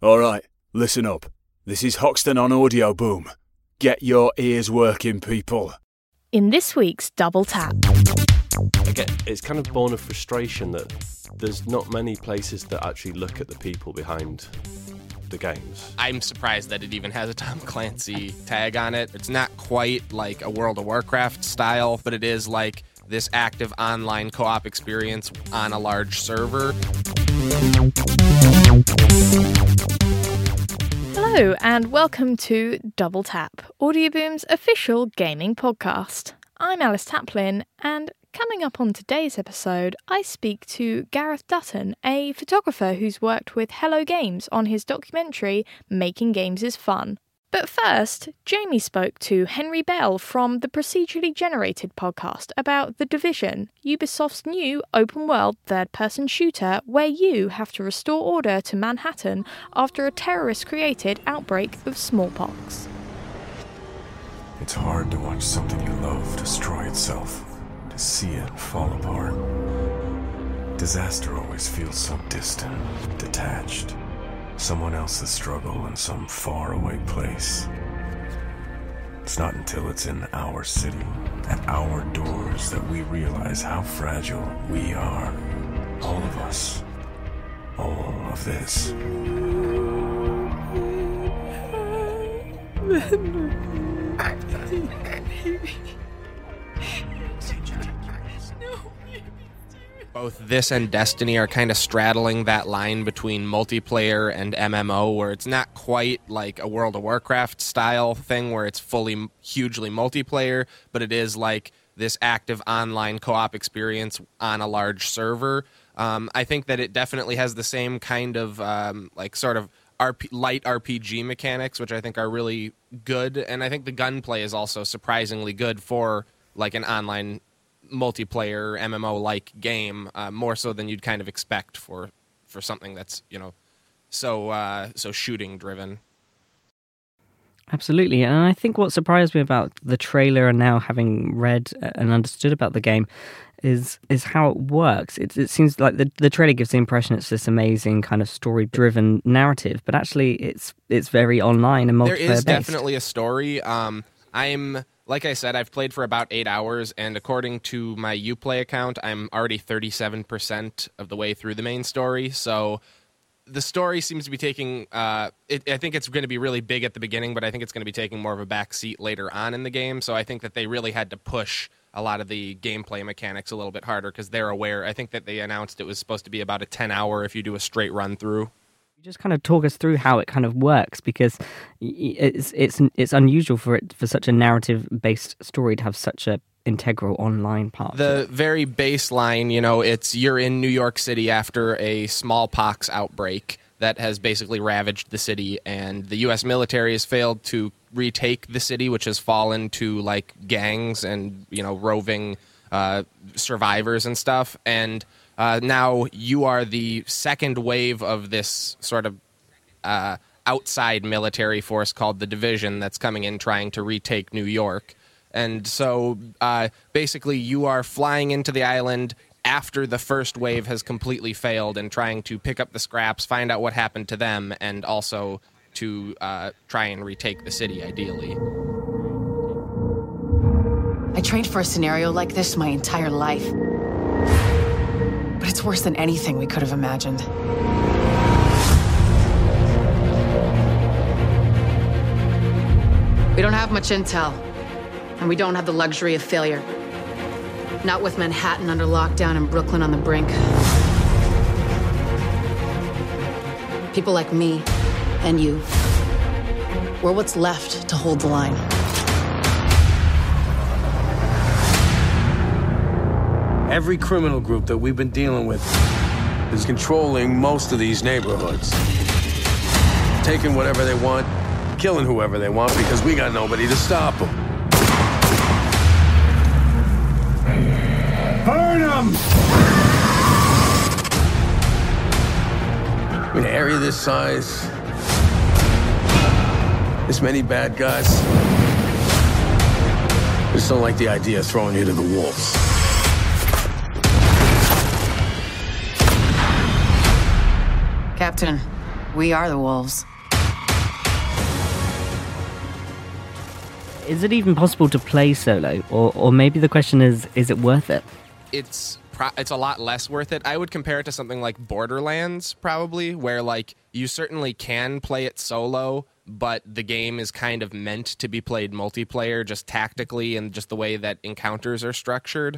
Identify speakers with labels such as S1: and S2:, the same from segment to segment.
S1: Alright, listen up. This is Hoxton on Audio Boom. Get your ears working, people.
S2: In this week's Double Tap.
S3: Again, it's kind of born of frustration that there's not many places that actually look at the people behind the games.
S4: I'm surprised that it even has a Tom Clancy tag on it. It's not quite like a World of Warcraft style, but it is like this active online co-op experience on a large server.
S2: Hello and welcome to Double Tap, Audioboom's official gaming podcast. I'm Alice Taplin, and coming up on today's episode, I speak to Gareth Dutton, a photographer who's worked with Hello Games on his documentary Making Games is Fun. But first, Jamie spoke to Henry Bell from the Procedurally Generated podcast about The Division, Ubisoft's new open-world third-person shooter where you have to restore order to Manhattan after a terrorist-created outbreak of smallpox.
S5: It's hard to watch something you love destroy itself, to see it fall apart. Disaster always feels so distant, detached. Someone else's struggle in some faraway place. It's not until it's in our city, at our doors, that we realize how fragile we are. All of us. All of this.
S4: Both this and Destiny are kind of straddling that line between multiplayer and MMO, where it's not quite like a World of Warcraft style thing where it's fully hugely multiplayer, but it is like this active online co-op experience on a large server. I think that it definitely has the same kind of sort of light RPG mechanics, which I think are really good, and I think the gunplay is also surprisingly good for like an online multiplayer MMO-like game, more so than you'd kind of expect for something that's, you know, so shooting driven.
S6: Absolutely, and I think what surprised me about the trailer and now having read and understood about the game is how it works. It seems like the trailer gives the impression it's this amazing kind of story-driven narrative, but actually it's very online and multiplayer-based.
S4: There is definitely a story. Like I said, I've played for about 8 hours, and according to my Uplay account, I'm already 37% of the way through the main story, so the story seems to be taking... I think it's going to be really big at the beginning, but I think it's going to be taking more of a back seat later on in the game, so I think that they really had to push a lot of the gameplay mechanics a little bit harder, because they're aware. I think that they announced it was supposed to be about a 10-hour if you do a straight run-through.
S6: Just kind of talk us through how it kind of works, because it's unusual for such a narrative-based story to have such a integral online part.
S4: The very baseline, you know, you're in New York City after a smallpox outbreak that has basically ravaged the city, and the U.S. military has failed to retake the city, which has fallen to like gangs and, you know, roving survivors and stuff, and now you are the second wave of this sort of outside military force called the Division that's coming in trying to retake New York. And so basically you are flying into the island after the first wave has completely failed and trying to pick up the scraps, find out what happened to them, and also to try and retake the city, ideally.
S7: I trained for a scenario like this my entire life. But it's worse than anything we could have imagined. We don't have much intel, and we don't have the luxury of failure. Not with Manhattan under lockdown and Brooklyn on the brink. People like me and you, we're what's left to hold the line.
S8: Every criminal group that we've been dealing with is controlling most of these neighborhoods. Taking whatever they want, killing whoever they want, because we got nobody to stop them. Burn them! In an area this size, this many bad guys, I just don't like the idea of throwing you to the wolves.
S7: Captain, We are the wolves.
S6: Is it even possible to play solo? Or maybe the question is it worth it?
S4: It's a lot less worth it. I would compare it to something like Borderlands, probably, where like you certainly can play it solo, but the game is kind of meant to be played multiplayer, just tactically and just the way that encounters are structured.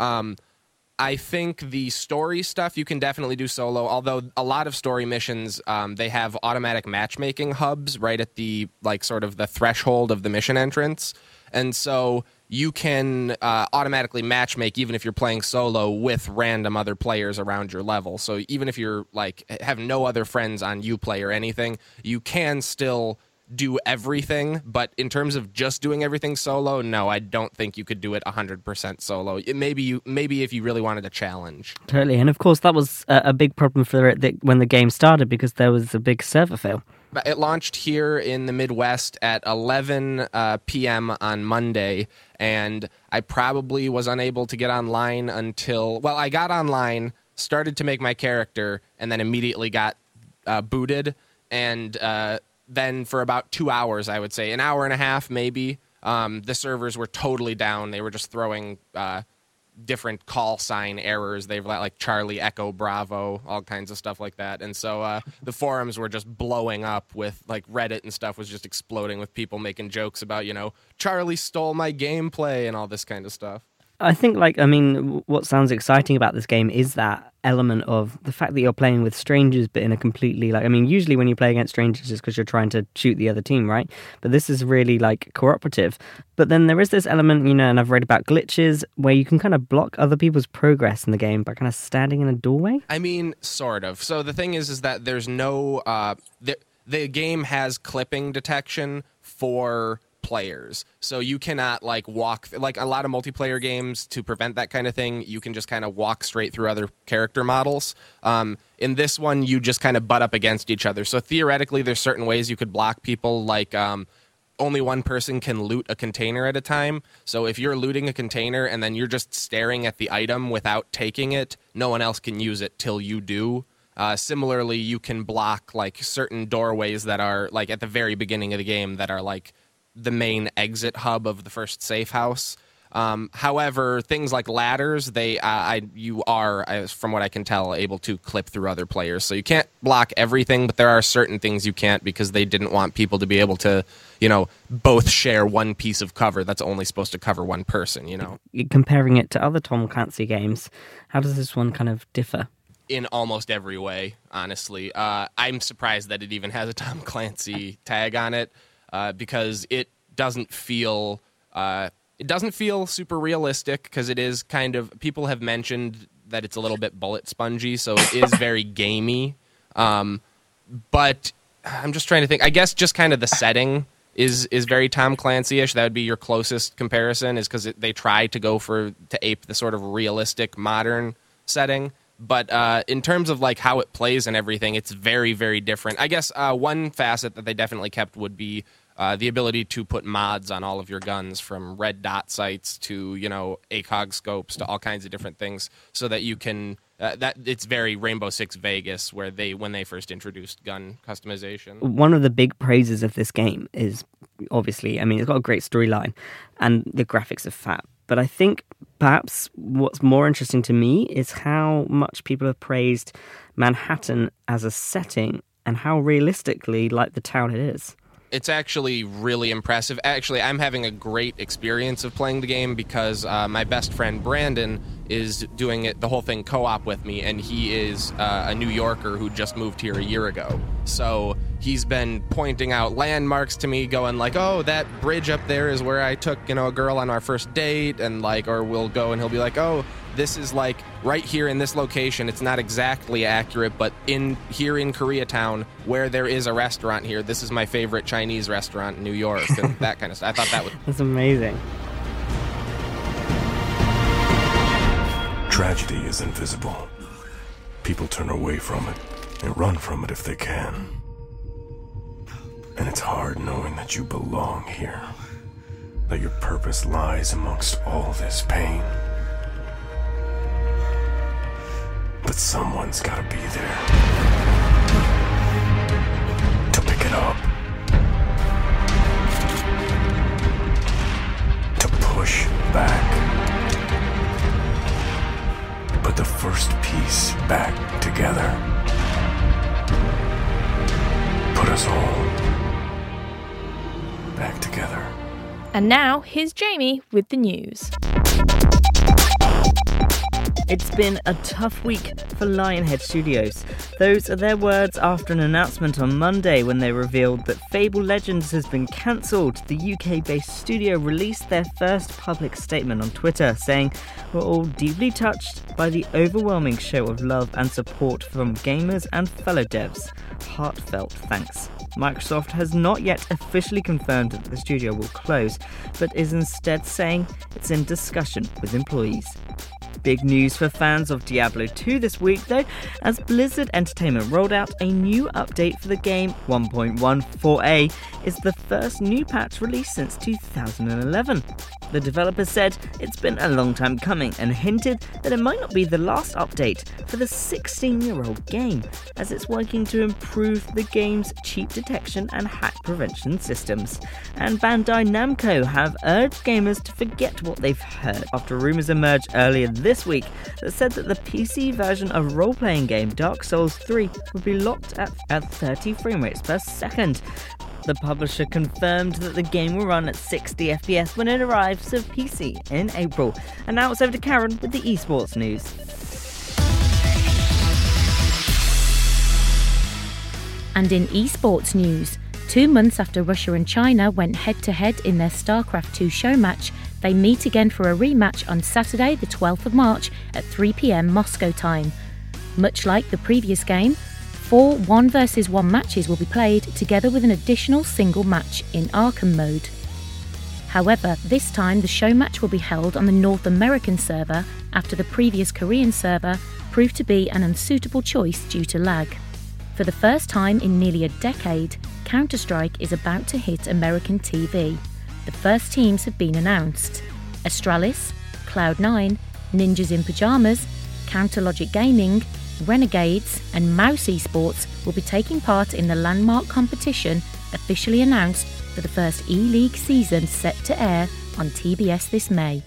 S4: I think the story stuff you can definitely do solo, although a lot of story missions, they have automatic matchmaking hubs right at the, like, sort of the threshold of the mission entrance. And so you can automatically matchmake even if you're playing solo with random other players around your level. So even if you're, like, have no other friends on Uplay or anything, you can still do everything, but in terms of just doing everything solo, no, I don't think you could do it 100% solo. Maybe if you really wanted a challenge.
S6: Totally, and of course that was a big problem for it when the game started because there was a big server fail.
S4: It launched here in the Midwest at 11 p.m. on Monday, and I probably was unable to get online until... Well, I got online, started to make my character, and then immediately got booted, and... then for about 2 hours, I would say, an hour and a half maybe, the servers were totally down. They were just throwing different call sign errors. They were like Charlie, Echo, Bravo, all kinds of stuff like that. And so the forums were just blowing up with, like, Reddit and stuff was just exploding with people making jokes about, Charlie stole my gameplay and all this kind of stuff.
S6: I think, what sounds exciting about this game is that element of the fact that you're playing with strangers, but in a completely, usually when you play against strangers it's because you're trying to shoot the other team, right? But this is really, cooperative. But then there is this element, and I've read about glitches, where you can kind of block other people's progress in the game by kind of standing in a doorway?
S4: I mean, sort of. So the thing is that there's no... the game has clipping detection for... players, so you cannot walk like a lot of multiplayer games. To prevent that kind of thing, you can just kind of walk straight through other character models. In this one, you just kind of butt up against each other, so theoretically there's certain ways you could block people, like only one person can loot a container at a time. So if you're looting a container and then you're just staring at the item without taking it, no one else can use it till you do. Similarly, you can block certain doorways that are at the very beginning of the game that are the main exit hub of the first safe house. However, things like ladders, you are, from what I can tell, able to clip through other players. So you can't block everything, but there are certain things you can't because they didn't want people to be able to, both share one piece of cover that's only supposed to cover one person,
S6: Comparing it to other Tom Clancy games, how does this one kind of differ?
S4: In almost every way, honestly. I'm surprised that it even has a Tom Clancy tag on it. Because it doesn't feel super realistic, because it is kind of, people have mentioned that it's a little bit bullet spongy, so it is very gamey. But I'm just trying to think. I guess just kind of the setting is very Tom Clancy-ish. That would be your closest comparison, is because they try to go to ape the sort of realistic modern setting. But in terms of how it plays and everything, it's very, very different. I guess one facet that they definitely kept would be the ability to put mods on all of your guns, from red dot sights to ACOG scopes to all kinds of different things, so that you can. That it's very Rainbow Six Vegas, where when they first introduced gun customization.
S6: One of the big praises of this game is obviously, it's got a great storyline, and the graphics are fab. But I think perhaps what's more interesting to me is how much people have praised Manhattan as a setting and how realistically like the town it is.
S4: It's actually really impressive. Actually, I'm having a great experience of playing the game because my best friend Brandon is doing the whole thing co-op with me, and he is a New Yorker who just moved here a year ago. So he's been pointing out landmarks to me, going oh, that bridge up there is where I took a girl on our first date, and or we'll go and he'll be oh, this is right here in this location. It's not exactly accurate, but here in Koreatown, where there is a restaurant here, this is my favorite Chinese restaurant in New York, and that kind of stuff. I thought that was...
S6: That's amazing.
S5: Tragedy is invisible. People turn away from it and run from it if they can. And it's hard knowing that you belong here, that your purpose lies amongst all this pain. But someone's gotta be there. us all back together.
S2: And now, here's Jamie with the news.
S6: It's been a tough week for Lionhead Studios. Those are their words after an announcement on Monday when they revealed that Fable Legends has been cancelled. The UK-based studio released their first public statement on Twitter, saying, "We're all deeply touched by the overwhelming show of love and support from gamers and fellow devs. Heartfelt thanks." Microsoft has not yet officially confirmed that the studio will close, but is instead saying it's in discussion with employees. Big news for fans of Diablo 2 this week, though, as Blizzard Entertainment rolled out a new update for the game. 1.14a is the first new patch released since 2011. The developer said it's been a long time coming and hinted that it might not be the last update for the 16-year-old game, as it's working to improve the game's cheat detection and hack prevention systems. And Bandai Namco have urged gamers to forget what they've heard after rumours emerged earlier this week that said that the PC version of role-playing game Dark Souls 3 would be locked at 30 frame rates per second. The publisher confirmed that the game will run at 60 FPS when it arrives to PC in April. And now it's over to Karen with the esports news.
S9: And in esports news, 2 months after Russia and China went head-to-head in their StarCraft 2 show match, they meet again for a rematch on Saturday, the 12th of March at 3 p.m. Moscow time. Much like the previous game, 4 1-versus-1 matches will be played together with an additional single match in Arkham mode. However, this time the show match will be held on the North American server after the previous Korean server proved to be an unsuitable choice due to lag. For the first time in nearly a decade, Counter-Strike is about to hit American TV. The first teams have been announced. Astralis, Cloud9, Ninjas in Pyjamas, Counterlogic Gaming, Renegades and Mouse Esports will be taking part in the landmark competition officially announced for the first E-League season set to air on TBS this May.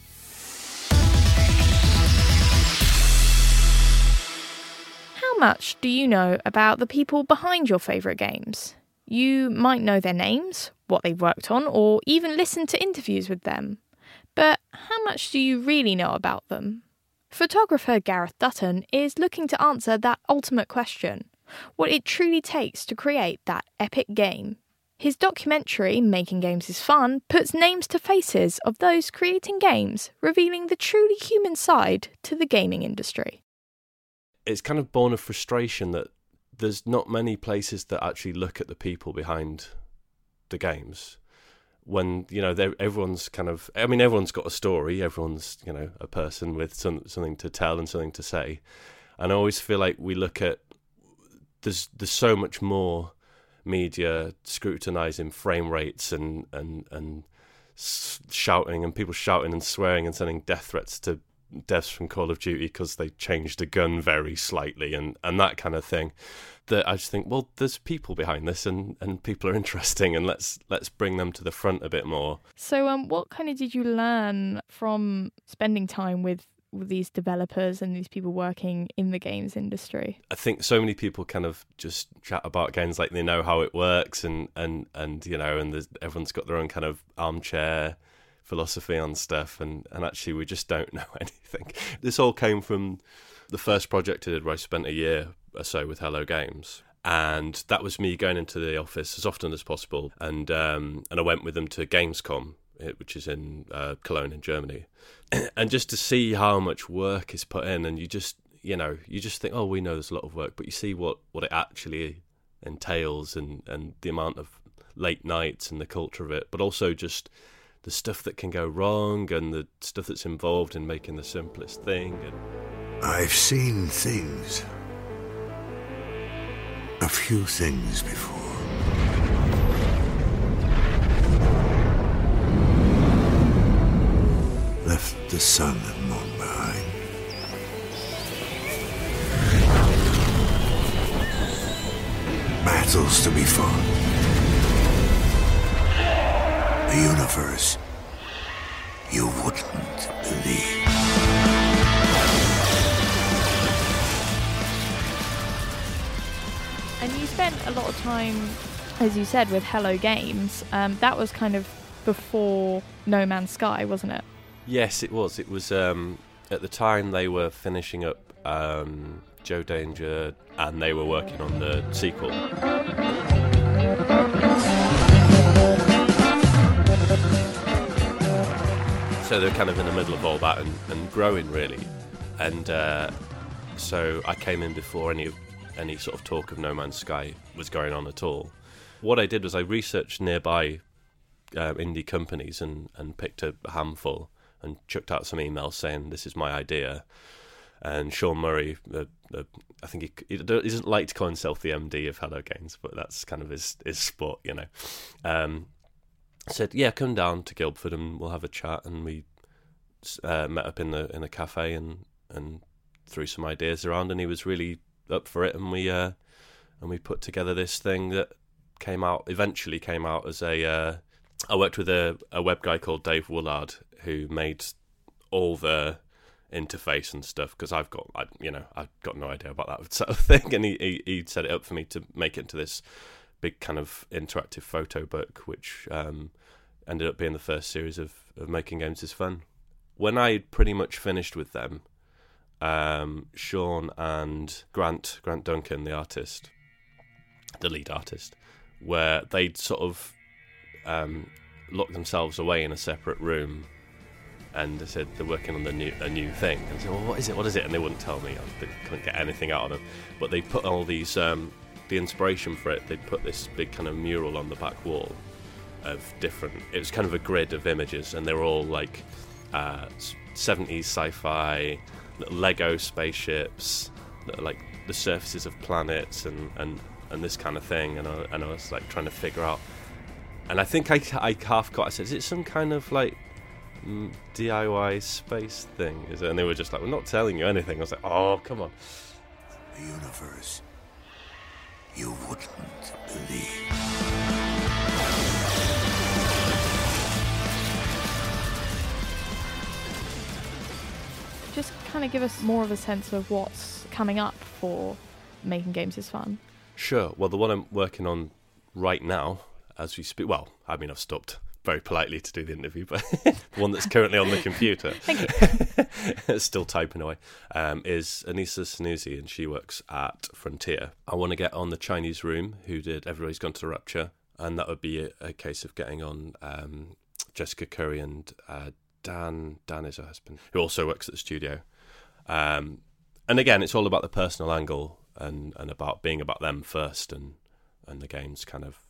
S2: How much do you know about the people behind your favourite games? You might know their names, what they've worked on, or even listen to interviews with them. But how much do you really know about them? Photographer Gareth Dutton is looking to answer that ultimate question, what it truly takes to create that epic game. His documentary, Making Games is Fun, puts names to faces of those creating games, revealing the truly human side to the gaming industry.
S3: It's kind of born of frustration that there's not many places that actually look at the people behind the games. When, you know, everyone's kind of, I mean, everyone's got a story, everyone's, you know, a person with something to tell and something to say. And I always feel like we look at, there's so much more media scrutinising frame rates and shouting, and people shouting and swearing and sending death threats to devs from Call of Duty because they changed a gun very slightly and that kind of thing, that I just think, well, there's people behind this and people are interesting, and let's bring them to the front a bit more.
S2: So what kind of did you learn from spending time with these developers and these people working in the games industry?
S3: I think so many people kind of just chat about games like they know how it works and you know, and everyone's got their own kind of armchair philosophy on stuff, and actually we just don't know anything. This all came from the first project I did, where I spent a year or so with Hello Games, and that was me going into the office as often as possible, and I went with them to Gamescom, which is in Cologne in Germany, and just to see how much work is put in, and you just think, oh, we know there's a lot of work, but you see what it actually entails, and the amount of late nights and the culture of it, but also just the stuff that can go wrong and the stuff that's involved in making the simplest thing.
S10: I've seen things. A few things before. Left the sun and moon behind. Battles to be fought. The universe you wouldn't believe.
S2: And you spent a lot of time, as you said, with Hello Games. That was kind of before No Man's Sky, wasn't it?
S3: Yes, it was. It was at the time they were finishing up Joe Danger, and they were working on the sequel. So they're kind of in the middle of all that and growing, really. And so I came in before any sort of talk of No Man's Sky was going on at all. What I did was I researched nearby indie companies and picked a handful and chucked out some emails saying this is my idea. And Sean Murray, I think he doesn't like to call himself the MD of Hello Games, but that's kind of his sport, you know. Said, yeah, come down to Guildford and we'll have a chat. And we met up in a cafe and threw some ideas around. And he was really up for it. And we put together this thing that eventually came out as a. I worked with a web guy called Dave Woolard who made all the interface and stuff, because I've got no idea about that sort of thing, and he set it up for me to make it into this big kind of interactive photo book, which ended up being the first series of Making Games is Fun. When I pretty much finished with them, Sean and Grant Duncan, the lead artist, where they'd sort of locked themselves away in a separate room, and they said they're working on a new thing. And I said, well, what is it? And they wouldn't tell me. They couldn't get anything out of them. But they put all these, the inspiration for it, they'd put this big kind of mural on the back wall of different, it was kind of a grid of images, and they were all like 70s sci-fi, Lego spaceships, like the surfaces of planets and this kind of thing. And I was like trying to figure out, and I think I half got, I said, is it some kind of like DIY space thing? Is it? And they were just like, we're not telling you anything. I was like, oh, come on.
S10: A universe you wouldn't believe.
S2: Just kind of give us more of a sense of what's coming up for Making Games is Fun.
S3: Sure. Well, the one I'm working on right now, as we speak, well, I mean, I've stopped very politely to do the interview, but the one that's currently on the computer,
S2: thank you,
S3: still typing away, is Anissa Sanusi, and she works at Frontier. I want to get on the Chinese Room, who did Everybody's Gone to Rapture, and that would be a case of getting on Jessica Curry and Dan is her husband, who also works at the studio. And again, it's all about the personal angle and about being about them first, and the games kind of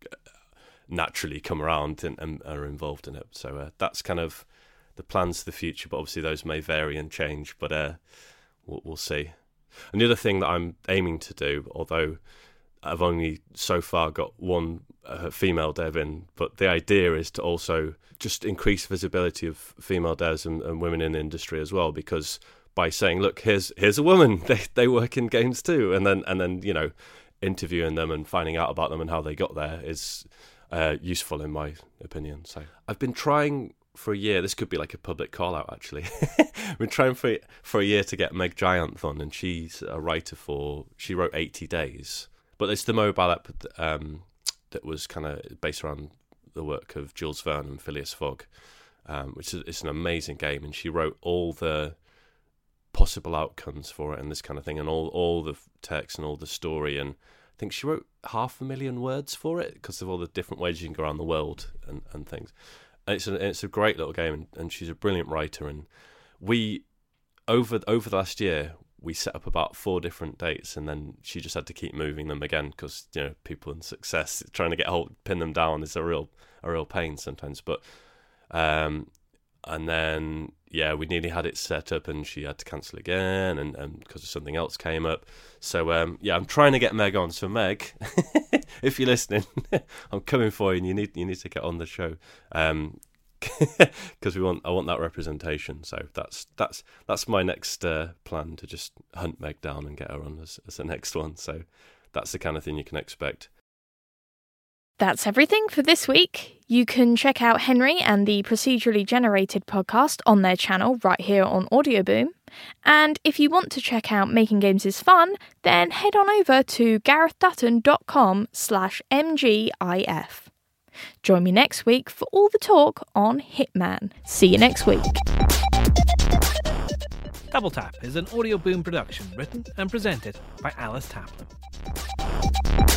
S3: naturally come around and are involved in it. So that's kind of the plans for the future, but obviously those may vary and change, but we'll see. And the other thing that I'm aiming to do, although I've only so far got one female dev in, but the idea is to also just increase visibility of female devs and women in the industry as well, because by saying, look, here's a woman, they work in games too, and then you know, interviewing them and finding out about them and how they got there is useful in my opinion. So I've been trying for a year, this could be like a public call out actually, I've been trying for a year to get Meg Giant on, and she's a writer she wrote 80 Days, but it's the mobile app that was kind of based around the work of Jules Verne and Phileas Fogg, which is an amazing game, and she wrote all the possible outcomes for it and this kind of thing, and all the text and all the story, and I think she wrote 500,000 words for it because of all the different ways you can go around the world and things. And it's a great little game, and she's a brilliant writer. And we over the last year we set up about 4 different dates, and then she just had to keep moving them again because, you know, people in success trying to pin them down is a real pain sometimes. But and then we nearly had it set up, and she had to cancel again, and because something else came up. So I'm trying to get Meg on. So Meg, if you're listening, I'm coming for you, and you need to get on the show, because I want that representation. So that's my next plan, to just hunt Meg down and get her on as the next one. So that's the kind of thing you can expect.
S2: That's everything for this week. You can check out Henry and the Procedurally Generated podcast on their channel right here on Audioboom. And if you want to check out Making Games is Fun, then head on over to garethdutton.com/mgif. Join me next week for all the talk on Hitman. See you next week.
S11: Double Tap is an Audioboom production written and presented by Alice Taplin.